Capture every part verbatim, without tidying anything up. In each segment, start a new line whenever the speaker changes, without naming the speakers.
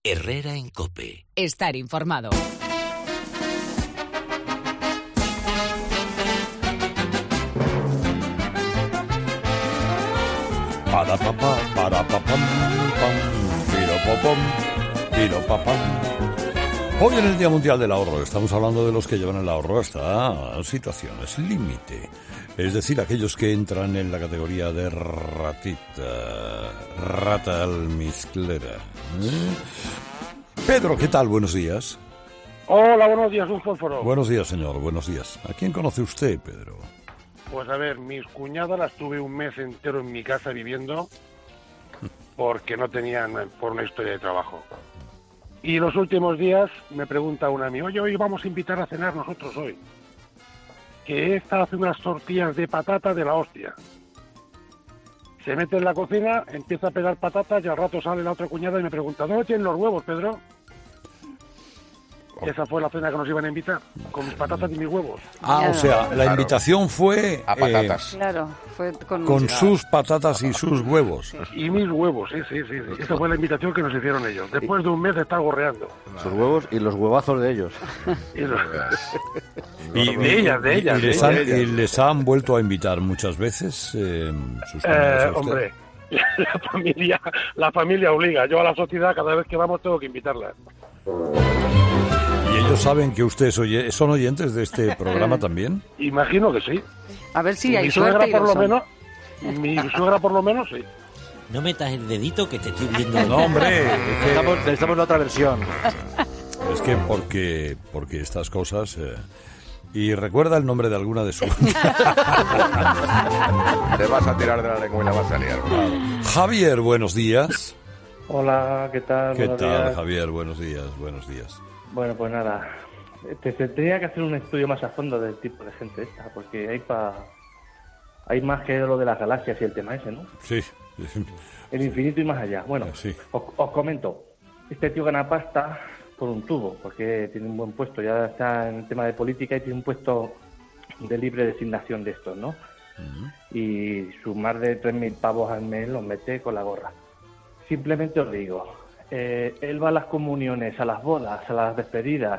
Herrera en COPE.
Estar informado.
Para papá, para papam, pam, piro popom, piro papam. Hoy en el Día Mundial del Ahorro estamos hablando de los que llevan el ahorro hasta situaciones límite. Es decir, aquellos que entran en la categoría de ratita, rata almizclera. ¿Eh? Pedro, ¿qué tal? Buenos días.
Hola, buenos días, un fósforo.
Buenos días, señor, buenos días. ¿A quién conoce usted, Pedro?
Pues a ver, mis cuñadas las tuve un mes entero en mi casa viviendo porque no tenían por una historia de trabajo. Y los últimos días me pregunta una a mí, oye, hoy vamos a invitar a cenar nosotros hoy. Que esta hace unas tortillas de patata de la hostia. Se mete en la cocina, empieza a pegar patatas y al rato sale la otra cuñada y me pregunta, ¿dónde tienen los huevos, Pedro? Esa fue la cena que nos iban a invitar, con mis patatas y mis huevos.
Ah, claro. O sea, la claro. invitación fue...
A patatas.
Eh, claro, fue con...
Con sus patatas y sus huevos.
Sí. Y mis huevos, sí, sí, sí, sí. Esa fue la invitación que nos hicieron ellos. Después de un mes de estar gorreando.
Sus huevos y los huevazos de ellos.
Y, los...
y
de ellas, de ellas.
¿Y les,
de
han,
ellas.
¿Y les han vuelto a invitar muchas veces? Eh, sus
eh, hombre, la familia, la familia obliga. Yo a la sociedad cada vez que vamos tengo que invitarla.
¿Y ellos saben que ustedes oye, son oyentes de este programa también?
Imagino que sí.
A ver si hay
mi
suerte
suegra por lo
son.
menos, mi suegra por lo menos sí.
No metas el dedito que te estoy viendo.
No, hombre.
Necesitamos, necesitamos la otra versión.
Es que porque, porque estas cosas... Eh, y recuerda el nombre de alguna de sus...
Te vas a tirar de la lengua y la vas a liar.
Claro. Javier, buenos días.
Hola, ¿qué tal?
¿Qué
buenos
tal,
días.
Javier? Buenos días, buenos días.
Bueno, pues nada, te, te tenía que hacer un estudio más a fondo del tipo de gente esta, porque hay pa, hay más que lo de las galaxias y el tema ese, ¿no?
Sí.
El infinito y más allá. Bueno,
sí.
os, os comento, este tío gana pasta por un tubo, porque tiene un buen puesto, ya está en el tema de política y tiene un puesto de libre designación de estos, ¿no? Uh-huh. Y sus más de tres mil pavos al mes los mete con la gorra. Simplemente os digo... Eh, él va a las comuniones, a las bodas, a las despedidas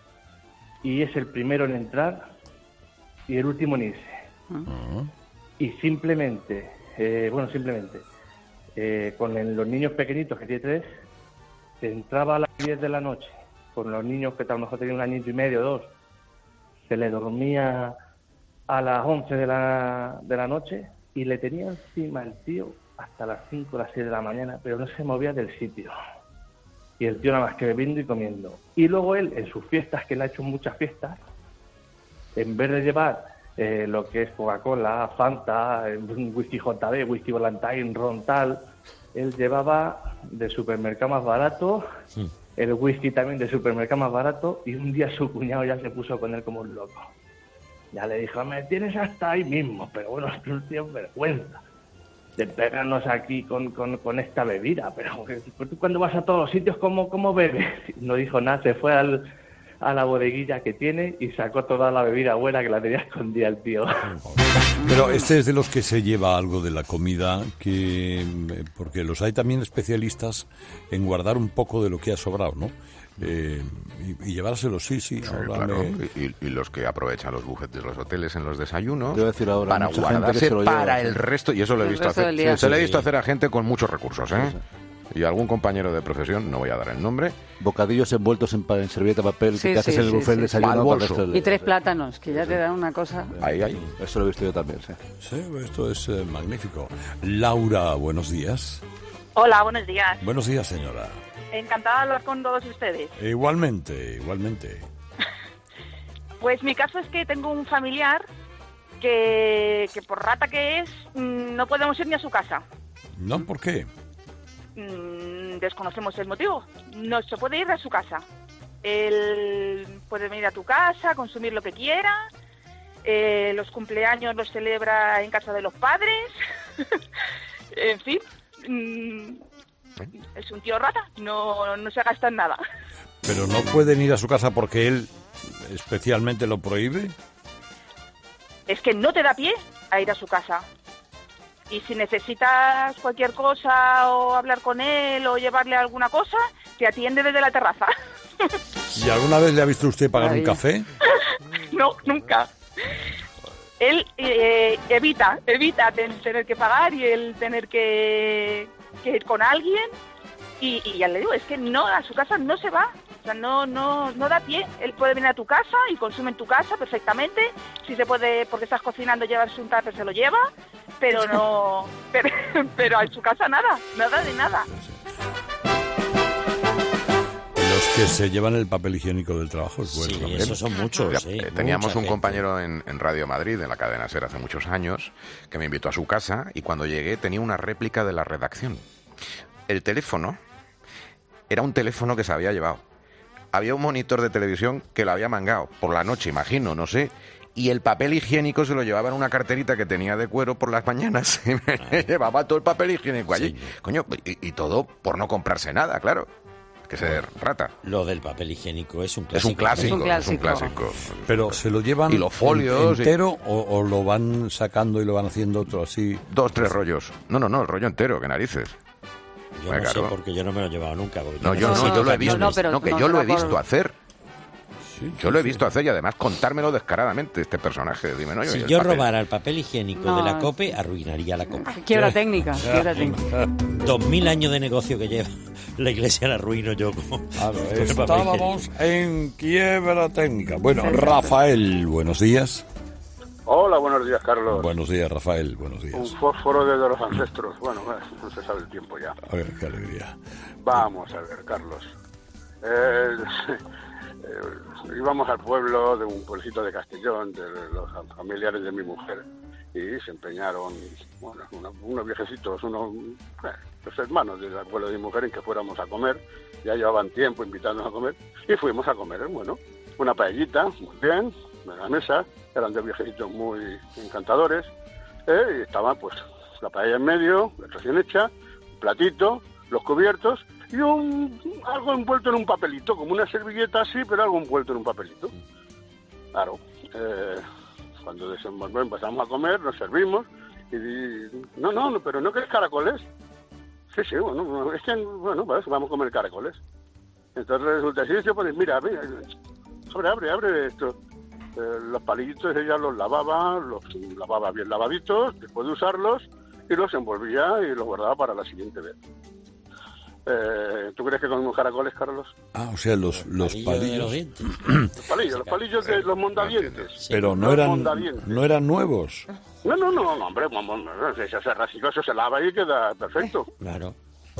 y es el primero en entrar y el último en irse. Uh-huh. Y simplemente, eh, bueno, simplemente, eh, con el, los niños pequeñitos, que tiene tres, entraba a las diez de la noche, con los niños que a lo mejor tenían un añito y medio, dos, se le dormía a las once de la, de la noche y le tenía encima el tío hasta las cinco o las seis de la mañana, pero no se movía del sitio. Y el tío nada más que bebiendo y comiendo. Y luego él, en sus fiestas, que él ha hecho muchas fiestas, en vez de llevar eh, lo que es Coca-Cola, Fanta, whisky J B, whisky Valentine, ron tal, él llevaba del supermercado más barato, sí. El whisky también del supermercado más barato, y un día su cuñado ya se puso con él como un loco. Ya le dijo, me tienes hasta ahí mismo, pero bueno, es un tío vergüenza de pegarnos aquí con, con, con esta bebida, pero tú cuando vas a todos los sitios, ¿cómo, cómo bebes? No dijo nada, se fue al, a la bodeguilla que tiene y sacó toda la bebida buena que la tenía escondida el tío.
Pero este es de los que se lleva algo de la comida, que porque los hay también especialistas en guardar un poco de lo que ha sobrado, ¿no? Eh, y, y llevárselo, sí, sí.
sí
ahora
claro.
me...
y, y los que aprovechan los buffets de los hoteles en los desayunos
decir ahora,
para guardarse para el resto, y eso lo he visto hacer, sí, se lo he visto hacer a gente con muchos recursos, ¿eh? Sí, sí. Y algún compañero de profesión, no voy a dar el nombre.
Bocadillos envueltos en, en servilleta papel,
sí,
que te
sí,
haces el
sí,
buffet
sí,
desayuno.
sí.
Del...
Y tres plátanos, que ya sí. te dan una cosa.
Ahí, ahí.
Eso lo he visto yo también, sí.
Sí, esto es eh, magnífico. Laura, buenos días.
Hola, buenos días.
Buenos días, señora.
Encantada de hablar con todos ustedes.
Igualmente, igualmente.
Pues mi caso es que tengo un familiar que, que por rata que es, no podemos ir ni a su casa.
¿No? ¿Por qué?
Desconocemos el motivo. No se puede ir a su casa. Él puede venir a tu casa, consumir lo que quiera. Eh, los cumpleaños los celebra en casa de los padres. En fin... Es un tío rata, no, no se gasta en nada.
¿Pero no pueden ir a su casa porque él especialmente lo prohíbe?
Es que no te da pie a ir a su casa. Y si necesitas cualquier cosa o hablar con él o llevarle alguna cosa, te atiende desde la terraza.
¿Y alguna vez le ha visto usted pagar Ay. un café?
No, nunca. Él eh, evita, evita ten, tener que pagar y él tener que, que ir con alguien. Y, y ya le digo, es que no, a su casa no se va. O sea, no, no, no da pie. Él puede venir a tu casa y consume en tu casa perfectamente. Si se puede, porque estás cocinando, llevarse un tupper, se lo lleva. Pero no, pero, pero en su casa nada, nada de nada.
Los que se llevan el papel higiénico del trabajo es bueno.
Sí,
también.
esos son muchos. Sí,
Teníamos un
gente.
compañero en, en Radio Madrid, en la cadena SER, hace muchos años, que me invitó a su casa y cuando llegué tenía una réplica de la redacción. El teléfono era un teléfono que se había llevado. Había un monitor de televisión que lo había mangado por la noche, imagino, no sé. Y el papel higiénico se lo llevaba en una carterita que tenía de cuero por las mañanas. Y me llevaba todo el papel higiénico allí. Sí. Coño, y, y todo por no comprarse nada, claro. Que ser rata.
Lo del papel higiénico es un clásico.
Es un clásico,
es un clásico.
Es un clásico.
Pero se lo llevan
y los folios,
entero
y...
o, o lo van sacando y lo van haciendo otro así.
Dos, tres rollos. No, no, no, el rollo entero, qué narices.
Yo no claro. sé porque yo no me lo he llevado nunca.
No, yo no, no, yo lo he visto. No, no, pero no que no yo lo he visto por... hacer. Sí, yo lo he visto sí. hacer y además contármelo descaradamente este personaje. Dime, no, yo,
si
el
yo
papel.
robara el papel higiénico no. de la COPE, arruinaría la COPE.
Quiebra técnica, quiebra técnica.
Dos mil años de negocio que lleva la Iglesia la arruino yo. Como,
claro, estábamos en quiebra técnica. Bueno, Rafael, buenos días.
Hola, buenos días, Carlos.
Buenos días, Rafael, buenos días.
Un fósforo desde los ancestros. Bueno, no se sabe el tiempo ya.
A ver, qué alegría.
Vamos a ver, Carlos. Eh, eh, íbamos al pueblo de un pueblecito de Castellón, de los familiares de mi mujer, y se empeñaron, bueno, unos, unos viejecitos, unos, eh, los hermanos del pueblo de mi mujer, en que fuéramos a comer. Ya llevaban tiempo invitándonos a comer, y fuimos a comer, bueno, una paellita, muy bien, en la mesa. Eran dos viejecitos muy encantadores, ¿eh? Y estaba pues la paella en medio, recién hecha, un platito, los cubiertos y un algo envuelto en un papelito, como una servilleta así, pero algo envuelto en un papelito. Claro, eh, cuando desenvolvemos, empezamos a comer, nos servimos y di, no, no, no, pero ¿no querés caracoles? Sí, sí, bueno, es que, bueno, pues vamos a comer caracoles. Entonces resulta así, yo pues mira, mira, abre, abre, abre esto. Eh, los palillitos ella los lavaba, los lavaba bien lavaditos, después de usarlos, y los envolvía y los guardaba para la siguiente vez. Eh, ¿Tú crees que comimos caracoles, Carlos?
Ah, o sea, los, los palillos.
Los palillos, los palillos de los mondadientes.
Pero no eran, no eran nuevos.
No, no, no, no hombre, eso se rasicó, eso se lava y queda perfecto.
Claro.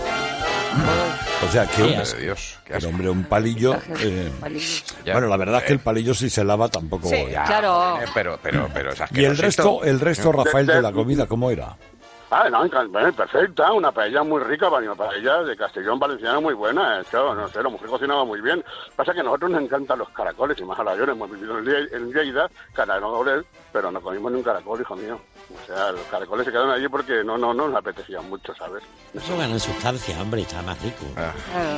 O sea, que
hombre de Dios,
pero hombre, un palillo. Eh, bueno, la verdad es que el palillo si se lava tampoco.
Sí,
ya,
claro.
Pero, pero, pero, es
y el resto, el resto, Rafael, de, de, de la comida, ¿cómo era?
Ah, no, perfecta, una paella muy rica, una paella de Castellón valenciana muy buena, eso, no sé, la mujer cocinaba muy bien. Pasa que a nosotros nos encantan los caracoles, y más a la hora, hemos vivido en Lleida, Canadá, pero no comimos ni un caracol, hijo mío. O sea, los caracoles se quedaron allí porque no, no, no nos apetecían mucho, ¿sabes?
Eso gana en sustancia, hombre, y está más rico. Ah. Ah.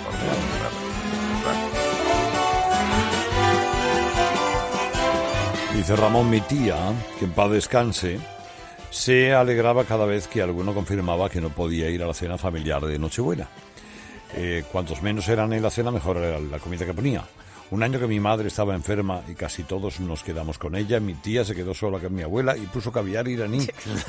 Dice Ramón, mi tía, que en paz descanse, se alegraba cada vez que alguno confirmaba que no podía ir a la cena familiar de Nochebuena. Eh, cuantos menos eran en la cena, mejor era la comida que ponía. Un año que mi madre estaba enferma y casi todos nos quedamos con ella, mi tía se quedó sola con mi abuela y puso caviar iraní.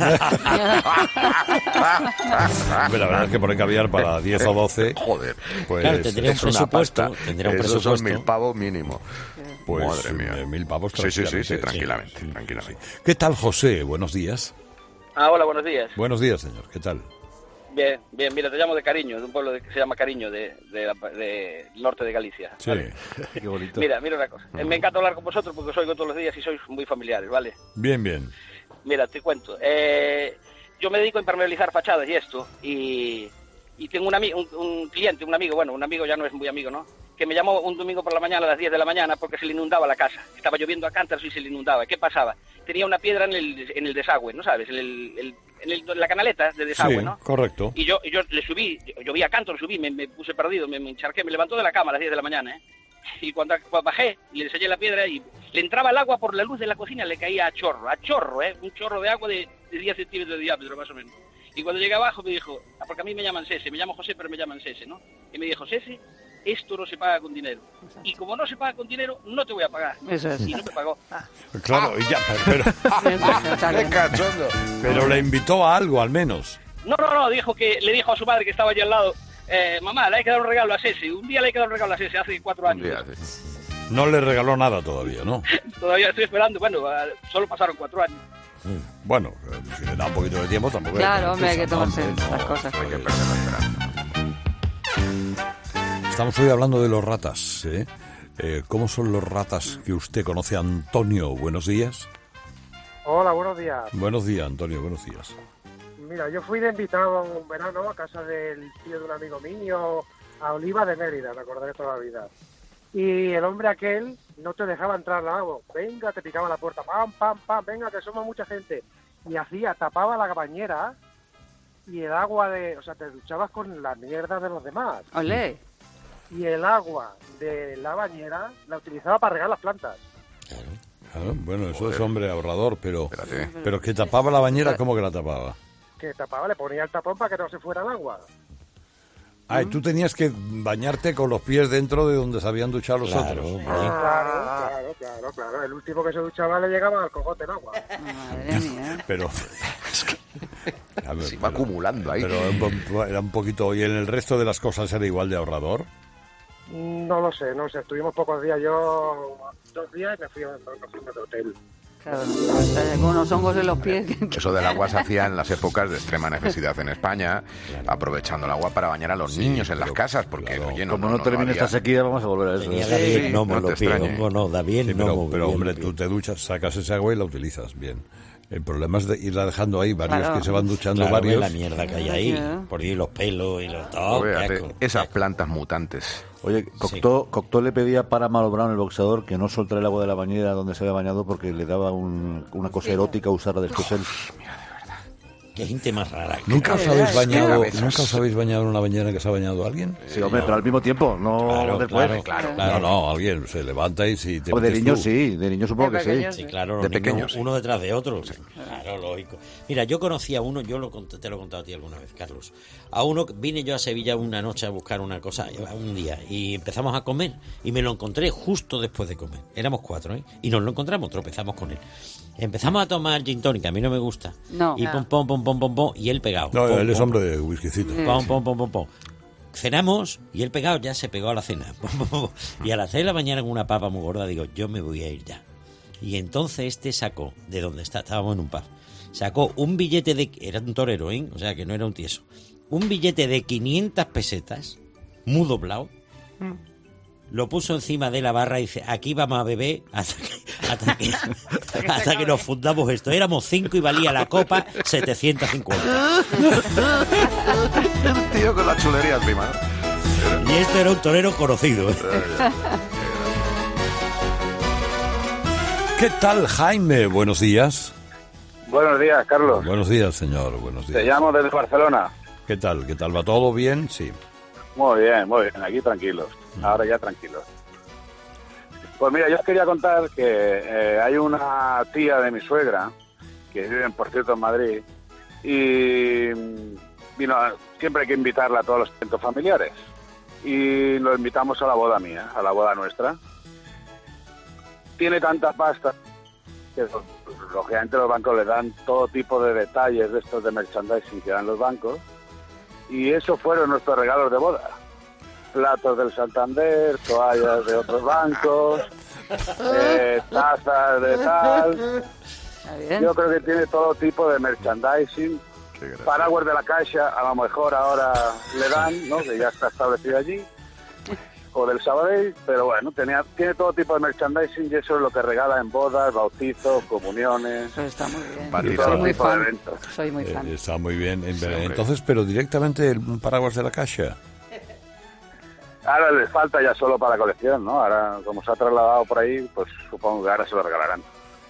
La verdad es que poner caviar para diez o doce...
Joder,
pues
claro, tendría un presupuesto. Tendría un
Esos
presupuesto.
son mil pavos mínimo.
Pues,
madre mía.
Mil pavos
sí, sí, sí, sí,
tranquilamente.
tranquilamente,
Sí,
tranquilamente.
sí. ¿Qué tal, José? Buenos días.
Ah, hola, buenos días.
Buenos días, señor. ¿Qué tal?
Bien, bien. Mira, te llamo de Cariño, de un pueblo de, que se llama Cariño, de, de, de, de norte de Galicia.
Sí,
¿vale?
Qué bonito.
Mira, mira una cosa. Uh-huh. Me encanta hablar con vosotros porque os oigo todos los días y sois muy familiares, ¿vale?
Bien, bien.
Mira, te cuento. Eh, yo me dedico a impermeabilizar fachadas y esto, y, y tengo un, ami- un, un cliente, un amigo, bueno, un amigo ya no es muy amigo, ¿no?, que me llamó un domingo por la mañana a las diez de la mañana porque se le inundaba la casa. Estaba lloviendo a cántaros y se le inundaba. ¿Qué pasaba? Tenía una piedra en el, en el desagüe, ¿no sabes? En, el, el, en, el, en la canaleta de desagüe,
sí,
¿no?
Correcto.
Y yo, y yo le subí, llovía a cántaros, subí, me, me puse perdido, me, me encharqué, me levantó de la cama a las diez de la mañana, ¿eh? Y cuando bajé, le enseñé la piedra y le entraba el agua por la luz de la cocina, le caía a chorro, a chorro, ¿eh? Un chorro de agua de, de diez centímetros de diámetro, más o menos. Y cuando llegué abajo me dijo, ah, porque a mí me llaman Sese, me llamo José, pero me llaman Sese, ¿no? Y me dijo, Sese, esto no se paga con dinero. Y como no se paga con dinero, no te voy a pagar.
Eso es.
Y no me pagó.
Claro, y ya, pero,
¡Qué cachondo!
pero le invitó a algo, al menos.
No, no, no, dijo que le dijo a su madre que estaba allí al lado, eh, mamá, le hay que dar un regalo a Sese. Un día le hay que dar un regalo a Sese, hace cuatro
Un
años.
día, sí.
No le regaló nada todavía, ¿no?
Todavía estoy esperando, bueno, eh, solo pasaron cuatro años.
Bueno, eh, si le da un poquito de tiempo tampoco...
Claro, hombre, hay que
prisa, ¿no?
tomarse
Hombre,
las
no.
cosas.
Hay que perder la esperanza.
Estamos hoy hablando de los ratas, ¿eh? Eh, ¿Cómo son los ratas que usted conoce? Antonio, buenos días.
Hola, buenos días.
Buenos días, Antonio, buenos días.
Mira, yo fui de invitado un verano a casa del tío de un amigo mío, a Oliva de Mérida, me acordaré toda la vida. Y el hombre aquel no te dejaba entrar al agua. Venga, te picaba la puerta, pam, pam, pam, venga, que somos mucha gente. Y hacía, tapaba la bañera y el agua de... O sea, te duchabas con la mierda de los demás.
Olé.
Y el agua de la bañera la utilizaba para regar las plantas.
Claro, bueno, eso es hombre ahorrador, pero...
Espérate.
Pero que tapaba la bañera, ¿cómo que la tapaba?
Que tapaba, le ponía el tapón para que no se fuera el agua.
Ah, y tú tenías que bañarte con los pies dentro de donde se habían duchado los
Claro,
otros.
hombre.
Claro, claro, claro, claro. El último que se duchaba le llegaba al cogote el agua.
Madre mía.
Pero... A ver,
Se va
pero-
acumulando ahí.
Pero era un- era un poquito... ¿Y en el resto de las cosas era igual de ahorrador?
No lo sé, no sé. Estuvimos pocos días, yo dos días y me fui a nos fuimos de hotel.
Claro, hasta con unos hongos en los pies.
Eso del agua se hacía en las épocas de extrema necesidad en España, aprovechando el agua para bañar a los
Sí,
niños en
pero-
las casas, porque
claro.
oye, no,
Como no,
no
termine
había-
esta sequía, vamos a volver a eso.
Tenía
¿eh?
David
Sí,
gnomo
no
en
te
los pies,
extrañe.
hongo no, David
Sí,
gnomo,
pero, pero
bien
hombre,
en los
tú
pies.
te duchas, sacas ese agua y la utilizas bien. El problema es de irla dejando ahí, varios
Claro.
que se van duchando
Claro, ve
varios.
la mierda que hay ahí,
Claro.
por ahí los pelos y los... todo, qué
Fíjate,
asco.
esas plantas mutantes.
Oye, Cocteau, Cocteau le pedía para Malo Brown, el boxeador, que no soltara el agua de la bañera donde se había bañado porque le daba un- una cosa erótica usarla después él.
Qué gente más rara.
¿Nunca os
Qué
habéis
verdad,
bañado,
cabezas.
nunca os habéis bañado en una bañera que se ha bañado alguien?
Sí, hombre, pero al mismo tiempo, no
Claro,
después.
claro,
Claro.
No, no, alguien se levanta y si te
O de
metes
niños
tú.
sí, de niños supongo
De
que sí.
pequeños,
Sí, claro, los
De
niños,
pequeños, sí.
uno detrás de otro. Claro, lógico. Mira, yo conocí a uno, yo lo cont- te lo he contado a ti alguna vez, Carlos. A uno, vine yo a Sevilla una noche a buscar una cosa, un día, y empezamos a comer, y me lo encontré justo después de comer. Éramos cuatro, ¿eh? Y nos lo encontramos, tropezamos con él. Empezamos a tomar gin tonic, a mí no me gusta.
No.
Y pom, pom, pom, pom, pom, pom, y él pegado.
No,
Pom,
él es
pom,
hombre de whiskycito.
Pom, pom, pom, pom, pom. Cenamos y él pegado ya se pegó a la cena. Y a las seis de la mañana con una papa muy gorda digo, yo me voy a ir ya. Y entonces este sacó, de donde está, estábamos en un pub, sacó un billete de... Era un torero, ¿eh? O sea que no era un tieso. Un billete de quinientas pesetas, muy doblado, lo puso encima de la barra y dice, aquí vamos a beber hasta que, hasta que, hasta que nos fundamos esto. Éramos cinco y valía la copa setecientos cincuenta.
El tío con la chulería encima.
Y este era un torero conocido. ¿eh?
¿Qué tal, Jaime? Buenos días.
Buenos días, Carlos.
Buenos días, señor. Buenos días.
Te llamo desde Barcelona.
¿Qué tal? ¿Qué tal? ¿Va todo bien? Sí.
Muy bien, muy bien. Aquí tranquilos. Ahora ya tranquilos. Pues mira, yo os quería contar que eh, hay una tía de mi suegra que vive, por cierto, en Madrid y mm, vino a- siempre hay que invitarla a todos los eventos familiares y lo invitamos a la boda mía, a la boda nuestra. Tiene tanta pasta que lógicamente los bancos le dan todo tipo de detalles de estos de merchandising que dan los bancos y esos fueron nuestros regalos de boda. Platos del Santander, toallas de otros bancos, eh, tazas de tal.
Está bien.
Yo creo que tiene todo tipo de merchandising.
Qué gracia.
Paraguas de la Caixa, a lo mejor ahora le dan, ¿no? Que ya está establecido allí. O del Sabadell, pero bueno, tenía, tiene todo tipo de merchandising y eso es lo que regala en bodas, bautizos, comuniones.
Eso está muy bien.
Para
y
ti,
todo
Soy muy
tipo de
fan.
eventos.
Soy muy
Eh,
fan.
está muy bien.
Sí, hombre.
Entonces, pero directamente el un paraguas de la Caixa.
Ahora les falta ya solo para la colección, ¿no? Ahora, como se ha trasladado por ahí, pues supongo que ahora se lo regalarán.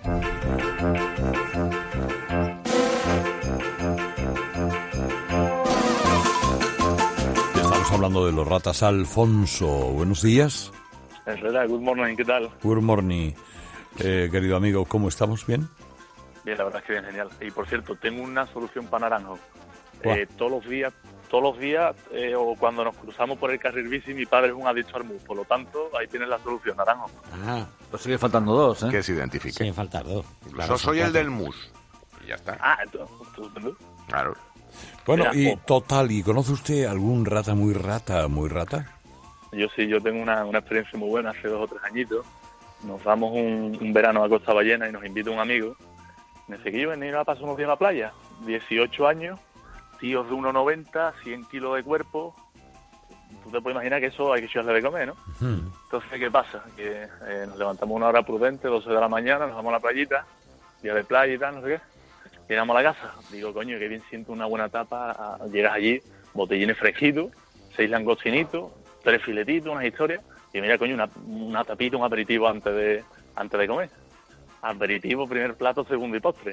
Estamos hablando de los ratas. Alfonso, buenos días.
Es verdad, good morning, ¿qué tal?
Good morning. Eh, querido amigo, ¿cómo estamos? ¿Bien?
Bien, la verdad es que bien, genial. Y por cierto, tengo una solución para naranjo. eh, todos los días, todos los días, eh, o cuando nos cruzamos por el carril bici, mi padre es un adicto al mus, por lo tanto, ahí tienes la solución, Naranjo.
Ah,
Pues sigue faltando dos, ¿eh?
Que se identifique.
siguen faltar dos.
Yo soy el del mus. Y ya está.
Ah, entonces, estupendo.
Claro.
Bueno,
Mira,
y
o-
total, ¿y conoce usted algún rata muy rata, muy rata?
Yo sí, yo tengo una, una experiencia muy buena hace dos o tres añitos. Nos vamos un, un verano a Costa Ballena y nos invita un amigo. Me dice que yo venir a pasar unos días a la playa. dieciocho años, tíos de uno noventa, cien kilos de cuerpo. Tú te puedes imaginar que eso hay que echarle de comer, ¿no?
Hmm.
Entonces, ¿qué pasa? Que eh, nos levantamos una hora prudente, doce de la mañana, nos vamos a la playita, día de playa y tal, no sé qué. Llegamos a la casa. Digo, coño, que bien siento una buena tapa. Ah, llegas allí, botellines fresquitos, seis langostinitos, tres filetitos, unas historias. Y mira, coño, una, una tapita, un aperitivo antes de antes de comer. Aperitivo, primer plato, segundo y postre.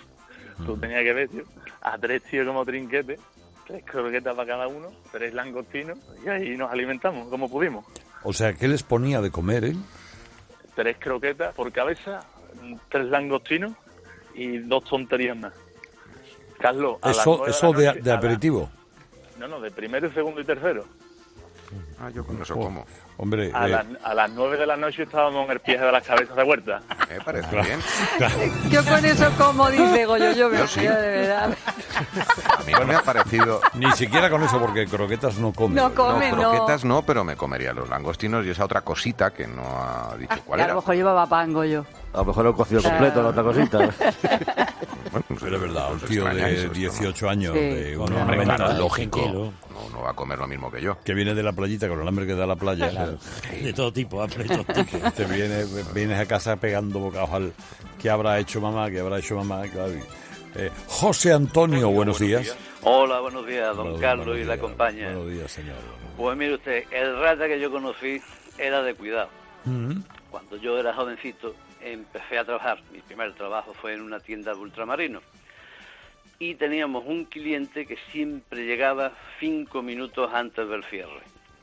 Tú tenías que ver, tío, a tres tíos como trinquetes, tres croquetas para cada uno, tres langostinos, y ahí nos alimentamos como pudimos.
O sea, ¿qué les ponía de comer, eh?
Tres croquetas por cabeza, tres langostinos y dos tonterías más. Carlos, a las
Eso,
nueve
eso
la
de,
noche-
de
a la-
aperitivo.
No, no, de primero, segundo y tercero.
Ah, yo con eso
Oh,
como.
Hombre,
A,
eh,
las, a las nueve de la noche estábamos en el pie de las cabezas de huerta.
Me parece bien.
Yo con eso como dice Goyo, yo me
Yo sí.
río de verdad.
A mí me ha parecido...
ni siquiera con eso, porque croquetas no come.
No come,
no,
no.
croquetas no, pero me comería los langostinos y esa otra cosita que no ha dicho
Ah,
cuál
y a
era.
lo mejor llevaba pan, Goyo.
A lo mejor el cocido
Claro.
completo, la otra cosita.
Bueno, no sé,
Pero es verdad, un
os
tío
extrañáis
de
esto, ¿no?
dieciocho años,
Sí.
de
Con
uno
hambre,
noventa,
claro,
Lógico,
tranquilo.
no, no va a comer lo mismo que yo.
que viene de la playita con el hambre que da la playa.
Claro, de todo tipo, hambre de todo tipo.
Te viene, vienes a casa pegando bocados al ¿qué habrá hecho mamá? ¿Qué habrá hecho mamá? Claro. Eh, José Antonio, buenos días.
Hola, buenos días, don
Buenos-
Carlos
buenos
y la
días,
compañía.
Buenos días, señor.
Pues mire usted, el rata que yo conocí era de cuidado.
Mm.
Cuando yo era jovencito, empecé a trabajar. Mi primer trabajo fue en una tienda de ultramarinos. Y teníamos un cliente que siempre llegaba cinco minutos antes del cierre.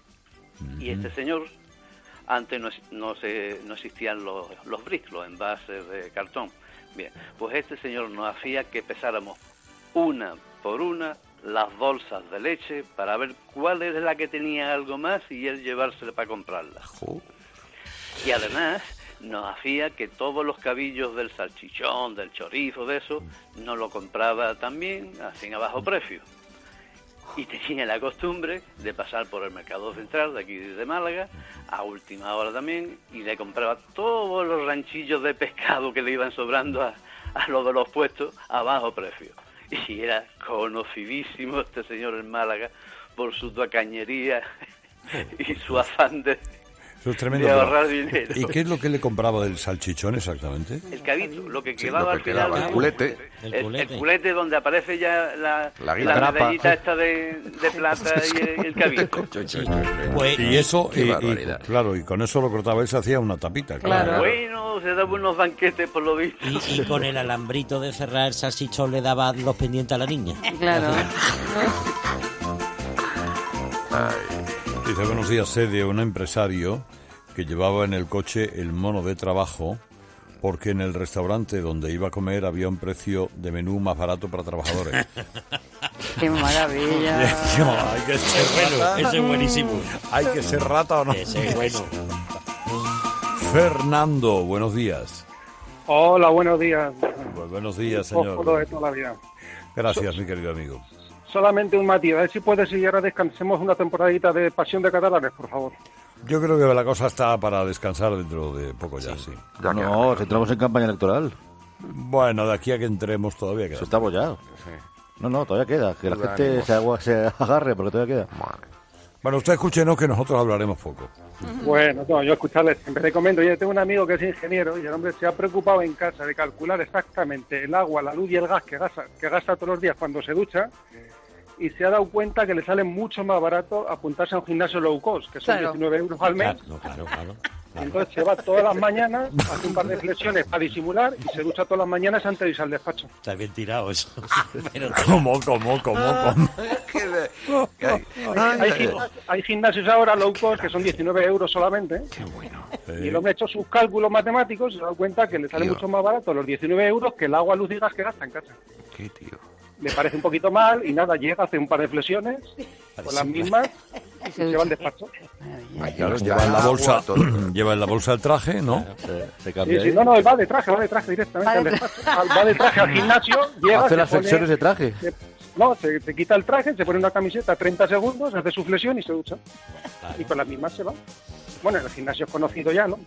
Y este señor, antes no, no, se, no existían los, los bricks, los envases de cartón. Bien, pues este señor nos hacía que pesáramos una por una las bolsas de leche para ver cuál era la que tenía algo más y él llevársela para comprarla. Y además nos hacía que todos los cabillos del salchichón, del chorizo, de eso, nos lo compraba también, así a bajo precio. Y tenía la costumbre de pasar por el mercado central de aquí de Málaga, a última hora también, y le compraba todos los ranchillos de pescado que le iban sobrando a, a los de los puestos a bajo precio. Y era conocidísimo este señor en Málaga por su tacañería y su afán de,
Eso es tremendo.
de
pero-
ahorrar dinero.
¿Y qué es lo que le compraba del salchichón exactamente?
El cabito, lo que
Sí,
quedaba
lo
al
que
final.
quedaba, el culete.
El
El, el
culete.
culete donde aparece ya la,
La
la,
guitarra.
medallita esta de, de plata y el, el cabito.
Pues,
Y eso,
Qué
y, y,
barbaridad.
claro, y con eso lo cortaba él, se hacía una tapita. Claro.
Claro.
Bueno, se daban unos banquetes por lo visto.
y, y con el alambrito de cerrar el salchichón le daba los pendientes a la niña.
Claro.
Dice, buenos días, sé de un empresario que llevaba en el coche el mono de trabajo porque en el restaurante donde iba a comer había un precio de menú más barato para trabajadores.
Qué maravilla.
Hay que ser
Bueno,
rata.
ese es buenísimo.
¿Hay que ser rata o no?
Ese es bueno.
Fernando, buenos días.
Hola, buenos días.
Pues buenos días,
Ojo de
señor.
toda la vida.
Gracias, mi querido amigo.
Solamente un matiz. A ver si puedes y ahora descansemos una temporadita de Pasión de Catalanes, por favor.
Yo creo que la cosa está para descansar dentro de poco ya, sí.
No, si entramos en campaña electoral.
Bueno, de aquí a que entremos todavía queda.
Eso está bollado. No, no, todavía queda. Que la
Duda,
gente
ánimos.
se, agua- se agarre, porque todavía queda.
Bueno, usted escúchenos que nosotros hablaremos poco.
Bueno, no, yo escucharles, siempre te comento, yo tengo un amigo que es ingeniero y el hombre se ha preocupado en casa de calcular exactamente el agua, la luz y el gas que gasta, que gasta todos los días cuando se ducha y se ha dado cuenta que le sale mucho más barato apuntarse a un gimnasio low cost, que son
Claro.
diecinueve euros al mes.
Claro, no, claro, claro.
Y entonces se va todas las mañanas, hace un par de flexiones para disimular y se ducha todas las mañanas antes de irse al despacho.
Está bien tirado eso. Pero
¿Cómo, cómo, cómo, cómo?
Hay, gimnasios, hay gimnasios ahora low cost que son diecinueve euros solamente.
Qué bueno.
Y el hombre ha hecho sus cálculos matemáticos y se ha dado cuenta que le sale
Tío.
mucho más barato los diecinueve euros que el agua, luz y gas que gasta en casa.
Qué tío.
le parece un poquito mal y nada, llega, hace un par de flexiones con las mismas y se va al despacho.
Claro, lleva en la bolsa, lleva en la bolsa el traje, ¿no?
Se
Sí, sí, no, no, va de traje, va de traje directamente al despacho. Va de traje al gimnasio, llega,
Hace
se
las
pone-
flexiones de traje.
se- no, se, se quita el traje, se pone una camiseta treinta segundos, hace su flexión y se ducha. Y con las mismas se va. Bueno, el gimnasio es conocido ya, ¿no?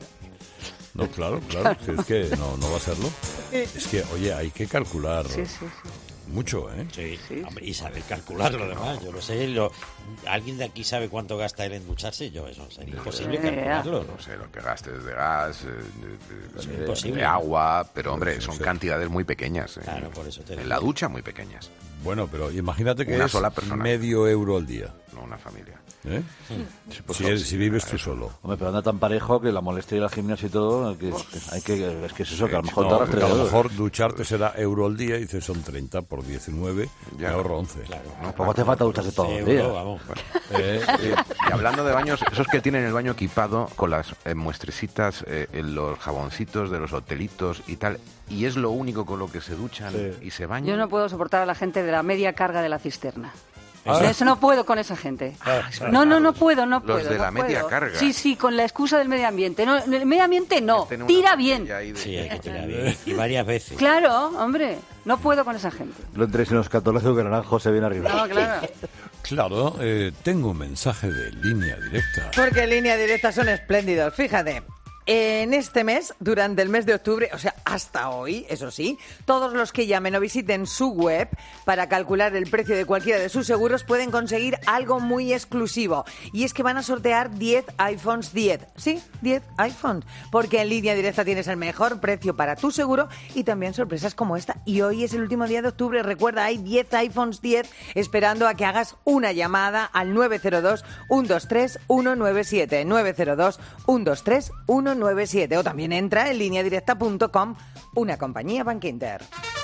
No, claro, claro, si es que no, no va a serlo. Es que, oye, hay que calcular
Sí, sí, sí.
mucho, ¿eh?
Sí, hombre, y saber calcularlo además, yo lo sé. Lo, ¿Alguien de aquí sabe cuánto gasta él en ducharse? Yo, eso sería imposible calcularlo.
No sé, lo que gastes de gas, eh, de,
Es
de-
imposible.
de agua, pero hombre,
Sí,
son
sí.
cantidades muy pequeñas. eh.
Claro, por eso te
En
digo.
la ducha muy pequeñas,
Bueno, pero imagínate que
Una
es
sola persona.
medio euro al día.
no una familia.
¿eh?
pues
Si,
no,
eres-
sí,
si vives
para
tú
eso.
solo.
Hombre, pero anda tan parejo que la molestia ir al gimnasio y todo, que, que hay que, es que es eso, que a lo mejor
No,
te
que a lo
arrastra.
mejor ducharte será euro al día y dices son treinta por diecinueve, me ahorro once.
Tampoco te falta ducharse todos los
Euro,
días.
vamos.
Eh,
Eh, y hablando de baños, esos que tienen el baño equipado con las eh, muestrecitas, eh, en los jaboncitos de los hotelitos y tal, y es lo único con lo que se duchan y se bañan.
Yo no puedo soportar a la gente de la media carga de la cisterna.
Ah.
Eso no puedo con esa gente.
Ah,
No, no, no puedo, no puedo.
Los de
no
la media
puedo.
carga.
Sí, sí, con la excusa del medio ambiente. No, el medio ambiente no,
Tiene una
tira bien.
botella ahí de-
Sí, hay que tirar bien. Y varias veces.
Claro, hombre, no puedo con esa gente.
Londres en los catorce que naranjo se viene arriba.
No, claro.
Claro, eh, tengo un mensaje de línea directa.
Porque en línea directa son espléndidos. Fíjate, en este mes, durante el mes de octubre, o sea, hasta hoy, eso sí, todos los que llamen o visiten su web para calcular el precio de cualquiera de sus seguros pueden conseguir algo muy exclusivo. Y es que van a sortear diez iPhones diez. Sí, diez iPhones. Porque en línea directa tienes el mejor precio para tu seguro y también sorpresas como esta. Y hoy es el último día de octubre. Recuerda, hay diez iPhones diez esperando a que hagas una llamada al nueve cero dos, uno dos tres, uno nueve siete. nueve cero dos, uno dos tres, uno nueve siete. O también entra en línea directa punto com, una compañía Bankinter.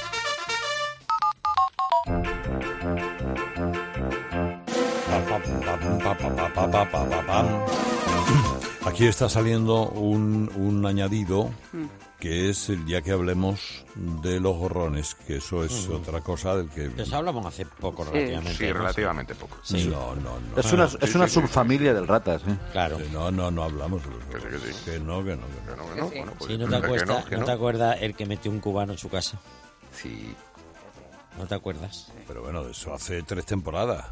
Aquí está saliendo un, un añadido que es el día que hablemos de los gorrones, que eso es
Ujú.
otra cosa del que...
De eso hablamos hace poco,
Sí.
relativamente.
Sí,
¿no?
relativamente poco.
Sí.
No, no, no.
Es una,
Sí,
es
sí,
una
sí,
subfamilia del ratas. ¿eh?
Claro.
sí. No, no, no hablamos de los gorrones. Que no, que no. Que no,
que no. Bueno, pues,
Sí, ¿no te,
que
acuerdas,
no, que
¿no
no.
te acuerdas el que metió un cubano en su casa?
Sí.
¿No te acuerdas?
Pero bueno, eso hace tres temporadas.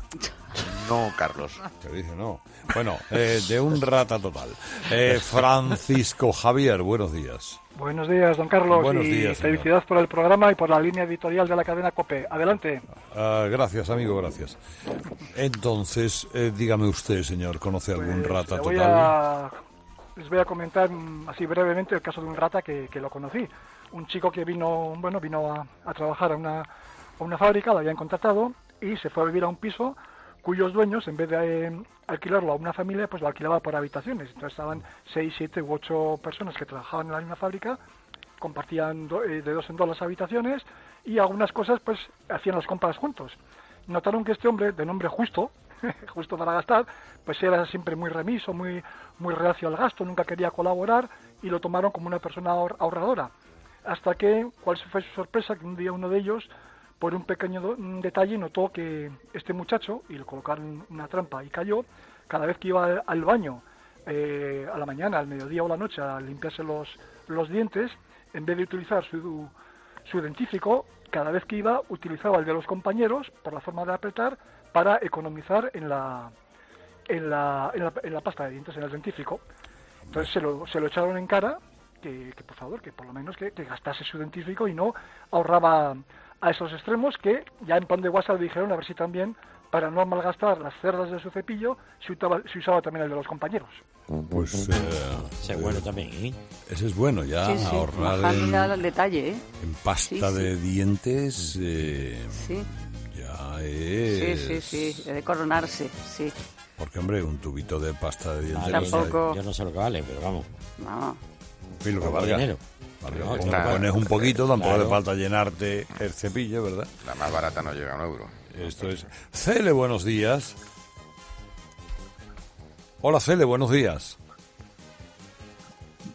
No, Carlos.
Te dije no. Bueno, eh, de un rata total. Eh, Francisco Javier, buenos días.
Buenos días, don Carlos.
Buenos
y
días, señor.
felicidades por el programa y por la línea editorial de la cadena COPE. Adelante.
Ah, gracias, amigo, gracias. Entonces, eh, dígame usted, señor, ¿conoce algún rata
Le voy
total?
a- les voy a comentar mm, así brevemente el caso de un rata que, que lo conocí. Un chico que vino, bueno, vino a, a trabajar a una, a una fábrica, lo habían contratado y se fue a vivir a un piso cuyos dueños, en vez de eh, alquilarlo a una familia, pues lo alquilaba por habitaciones. Entonces estaban seis, siete u ocho personas que trabajaban en la misma fábrica, compartían do- eh, de dos en dos las habitaciones y algunas cosas pues hacían las compras juntos. Notaron que este hombre, de nombre Justo, justo para gastar, pues era siempre muy remiso, muy, muy reacio al gasto, nunca quería colaborar y lo tomaron como una persona ahor- ahorradora. Hasta que, ¿cuál fue su sorpresa? Que un día uno de ellos, por un pequeño do- un detalle, notó que este muchacho, y le colocaron una trampa y cayó, cada vez que iba al, al baño, eh, a la mañana, al mediodía o a la noche, a limpiarse los, los dientes, en vez de utilizar su, su dentífrico, cada vez que iba utilizaba el de los compañeros, por la forma de apretar, para economizar en la, en la, en la, en la pasta de dientes, en el dentífrico. Entonces se lo, se lo echaron en cara, que, que por favor, que por lo menos que, que gastase su dentífrico y no ahorraba a esos extremos, que ya en plan de WhatsApp le dijeron a ver si también, para no malgastar las cerdas de su cepillo, se usaba, se usaba también el de los compañeros.
Pues eh,
Ese es bueno también, ¿eh?
Ese es bueno, ya
Sí, sí,
ahorrar
bajando
en,
ya al detalle, ¿eh?
en pasta
Sí, sí.
de dientes eh,
Sí,
ya
sí,
es...
sí, sí, de coronarse, sí.
Porque, hombre, un tubito de pasta de dientes...
Ah,
no sé,
Tampoco.
Yo no sé lo que vale, pero vamos.
No.
en fin, lo que
Poco
valga.
dinero.
Vale,
No,
cuando
está-
pones un poquito, tampoco
Claro.
hace falta llenarte el cepillo, ¿verdad?
La más barata no llega a un euro.
Esto es... Cele, buenos días. Hola, Cele, buenos días.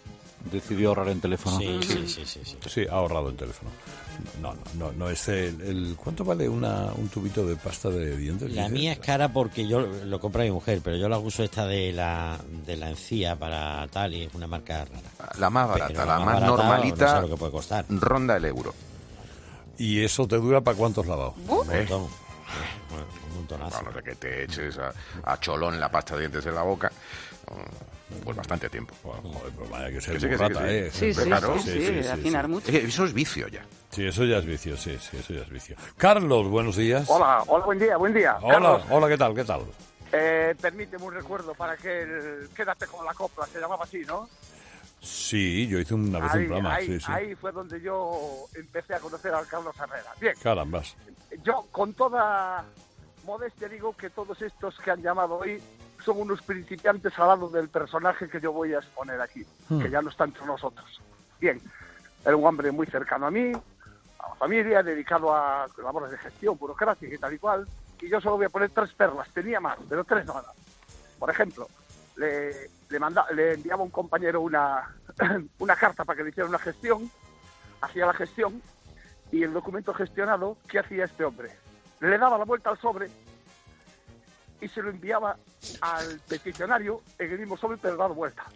decidió ahorrar en teléfono.
Sí, sí, sí, sí, sí.
Sí, ha ahorrado en teléfono. No, no, no, no es el, el- ¿cuánto vale una, un tubito de pasta de dientes?
La
Dice?
mía es cara porque yo lo compra mi mujer, pero yo la uso esta de la de la encía para tal y es una marca rara.
La más barata,
Pero
la, más
barata,
normalita,
no sé lo que puede costar.
ronda el euro.
¿Y eso te dura para cuántos lavados?
Un
¿Eh?
montón. Bueno, un montonazo.
No, no sé que te eches a, a cholón la pasta de dientes en la boca. Pues bastante tiempo.
Bueno, joder, pues vaya que ser
Que sí, que sí,
burrata,
que sí.
¿eh?
Sí, sí,
Claro.
sí, sí, de afinar mucho.
Eh, Eso es vicio ya.
Sí, eso ya es vicio, sí, sí, eso ya es vicio. Carlos, buenos días.
Hola, hola, buen día, buen día.
Hola,
Carlos,
hola, ¿qué tal, qué tal?
eh, permíteme un recuerdo para que el Quédate con la copla, se llamaba así, ¿no?
Sí, yo hice una vez un
Ahí,
programa,
ahí,
sí, sí.
ahí fue donde yo empecé a conocer al Carlos Herrera. Bien,
Carambas.
yo con toda modestia digo que todos estos que han llamado hoy son unos principiantes al lado del personaje que yo voy a exponer aquí,
Hmm.
que ya no está entre nosotros. Bien, era un hombre muy cercano a mí, a la familia, dedicado a labores de gestión, burocrática y tal y cual, y yo solo voy a poner tres perlas, tenía más, pero tres nada. Por ejemplo, le, le, manda, le enviaba un compañero una, una carta para que le hiciera una gestión, hacía la gestión, y el documento gestionado, ¿qué hacía este hombre? Le daba la vuelta al sobre y se lo enviaba al peticionario en el mismo sobre, pero dado vuelta.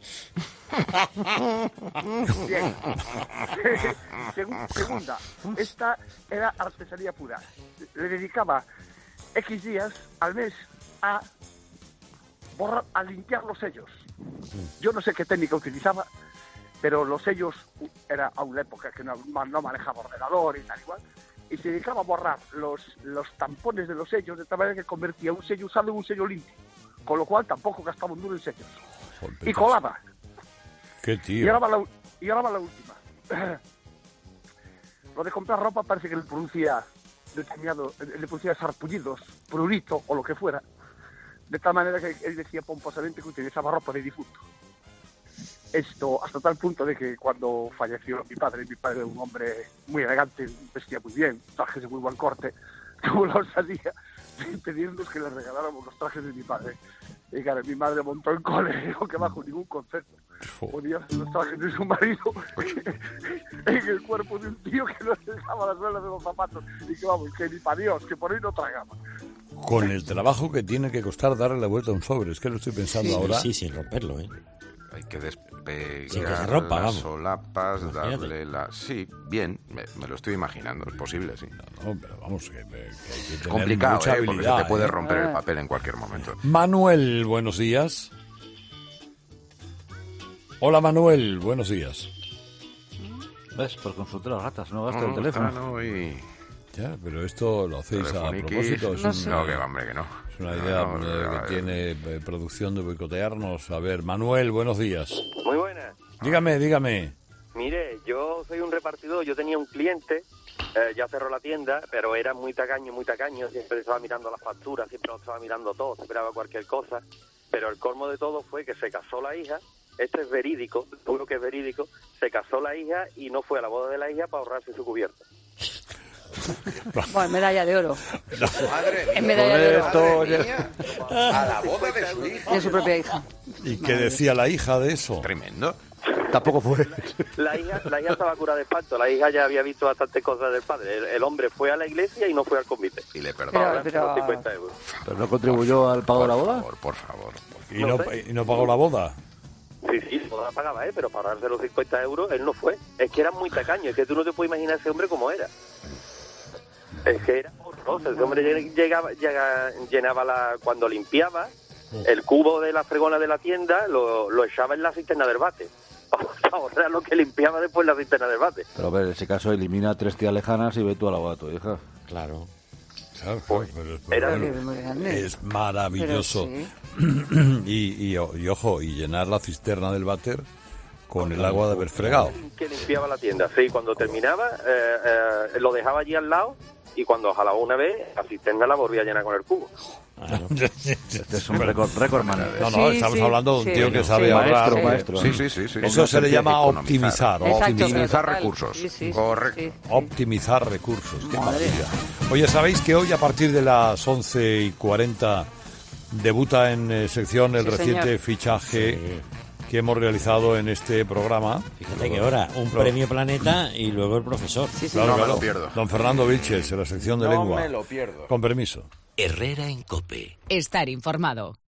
Bien. Segu- segunda, esta era artesanía pura. Le dedicaba X días al mes a borrar, a limpiar los sellos. Yo no sé qué técnica utilizaba, pero los sellos, era a una época que no, no manejaba ordenador y tal igual, y se dedicaba a borrar los, los tampones de los sellos de tal manera que convertía un sello usado en un sello limpio, con lo cual tampoco gastaba un duro en sellos. Y colaba.
Qué
Y
tío.
ahora va la, y ahora va la última. Lo de comprar ropa parece que le producía determinado, le producía sarpullidos, prurito o lo que fuera, de tal manera que él decía pomposamente que utilizaba ropa de difunto. Esto hasta tal punto de que cuando falleció mi padre, mi padre era un hombre muy elegante, vestía muy bien, trajes de muy buen corte, tuvo la osadía de pedirnos que le regaláramos los trajes de mi padre. Y claro, mi madre montó en cole y dijo que bajo ningún concepto podía hacer los trajes de su marido en el cuerpo de un tío que no se dejaba las suelas de los zapatos y que vamos, que ni para Dios, que por ahí no tragaba.
Con el trabajo que tiene que costar darle la vuelta a un sobre, es que lo estoy pensando
Sí,
ahora.
sí, sin romperlo, ¿eh?
Hay que despegar
Sí, que se rompa,
las
vamos.
solapas,
Imagínate.
darle la... Sí, bien, me, me lo estoy imaginando, es posible, sí.
No, pero vamos, que, que hay que
Es
tener
complicado,
mucha
¿eh? Porque
habilidad,
se te puede
¿eh?
romper el papel en cualquier momento.
Manuel, buenos días. Hola Manuel, buenos días.
¿Ves? Por consultar a las ratas, no gasto el
No,
teléfono.
ah, no, y-
Ya, pero esto lo hacéis a
Telefoniquis.
propósito. Es,
No
un-
sé. No, que va, hombre, que no.
Es una idea
No, no,
eh,
a
que
ver.
tiene eh, producción de boicotearnos. A ver, Manuel, buenos días.
Muy buenas.
Dígame, dígame.
Mire, yo soy un repartidor, yo tenía un cliente, eh, ya cerró la tienda, pero era muy tacaño, muy tacaño, siempre estaba mirando las facturas, siempre nos estaba mirando todo, se esperaba cualquier cosa, pero el colmo de todo fue que se casó la hija, esto es verídico, seguro que es verídico, se casó la hija y no fue a la boda de la hija para ahorrarse su cubierta.
Bueno, medalla de oro.
Madre
Es medalla de oro.
madre mía. A la boda de su hija.
De su propia hija.
¿Y qué decía la hija de eso?
Tremendo.
Tampoco fue.
La hija, la hija estaba curada de espanto, la hija ya había visto bastantes cosas del padre, el, el hombre fue a la iglesia y no fue al convite.
Y le
Para
Pero-
ahorrarse
pero-
los cincuenta euros.
¿Pero no contribuyó al pago de la
Por
boda?
favor, por favor.
¿Y no, y no pagó la boda?
Sí, sí, toda la pagaba, ¿eh? Pero para ahorrarse los cincuenta euros él no fue. Es que era muy tacaño, es que tú no te puedes imaginar ese hombre como era. Es que era horroroso, ese hombre llegaba, llega- llenaba la... Cuando limpiaba, el cubo de la fregona de la tienda lo, lo echaba en la cisterna del bate. Para ahorrar lo que limpiaba después la cisterna del bate.
Pero a ver, en ese caso elimina tres tías lejanas y ve tú a la boda de tu hija.
Claro.
Claro, claro, pero es-
Era-
pero
Es muy grande.
es maravilloso.
Pero
y, y, y ojo, y llenar la cisterna del váter con el agua de haber fregado.
Que limpiaba la tienda, sí, cuando terminaba eh, eh, lo dejaba allí al lado y cuando jalaba una vez, la cisterna la volvía a llenar con el cubo.
Este es un récord, récord man.
No, no,
Sí,
estamos
sí,
hablando de un
sí.
tío que
Sí.
sabe ahorrar.
Maestro, maestro.
Sí, sí, sí, sí.
Eso se le llama
Economizar.
optimizar.
Exacto,
Optimizar
total.
recursos.
Sí, sí, sí,
Correcto.
sí.
Optimizar recursos. Qué
Madre.
maravilla. Oye, ¿sabéis que hoy a partir de las once y cuarenta debuta en eh, sección el
Sí,
reciente
señor.
fichaje que hemos realizado en este programa.
Fíjate que ahora, un
Claro.
premio Planeta y luego el profesor.
Claro,
No me
claro.
lo pierdo.
Don Fernando Vilches, en la sección de
No
lengua.
me lo pierdo.
Con permiso.
Herrera en COPE.
Estar informado.